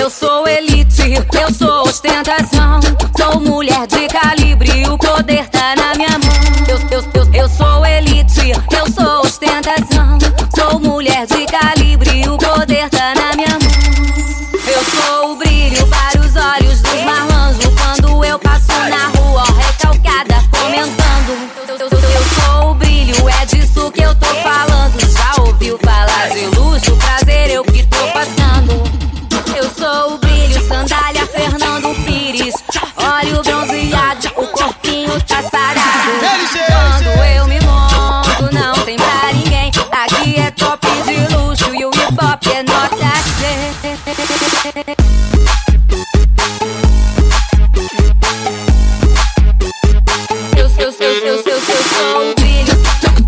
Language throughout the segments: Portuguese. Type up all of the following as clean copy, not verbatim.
Eu sou elite, eu sou ostentação. Sou mulher de calibre, o poder tá na minha mão. Eu sou elite, eu sou ostentação. Sou mulher de calibre, o poder tá na minha mão. Eu sou o brilho para os olhos dos malandros quando eu passo na rua, recalcada, comentando. Eu sou o brilho, é disso que eu tô falando. Já ouviu falar de luxo, prazer, eu que tô passando. Eu sou o brilho, sandália Fernando Pires. Olha o bronzeado, o corpinho tá sarado. Quando eu me monto, não tem pra ninguém. Aqui é top de luxo e o hip hop é nota 100. Eu sou o brilho.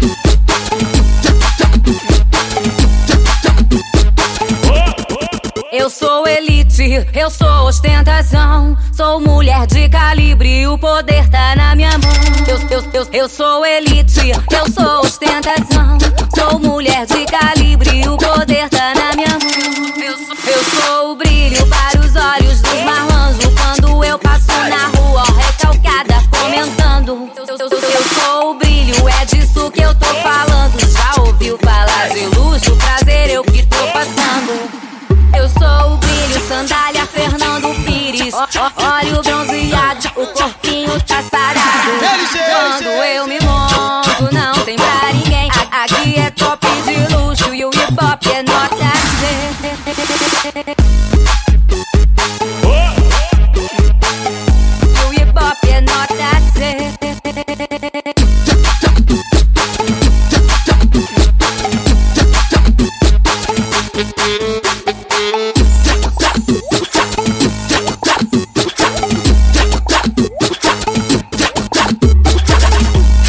Eu sou elite, eu sou ostentação. Sou mulher de calibre, o poder tá na minha mão. Eu sou elite, eu sou ostentação. Sou mulher de calibre, o poder tá na minha mão. Eu sou o brilho para os olhos dos malandros quando eu passo na rua, recalcada, comentando. Eu sou o brilho, é disso que eu tô falando. Já ouviu falar de luxo, prazer, eu que tô passando. Eu sou o brilho, sandália Fernando Pires. Olha o bronzeado, o corpinho tá sarado. Quando eu me monto, não tem pra ninguém. Aqui é top de luxo e o hip hop é nota 100. O hip hop é nota 100.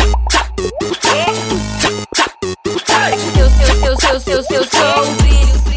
Eu sou o brilho.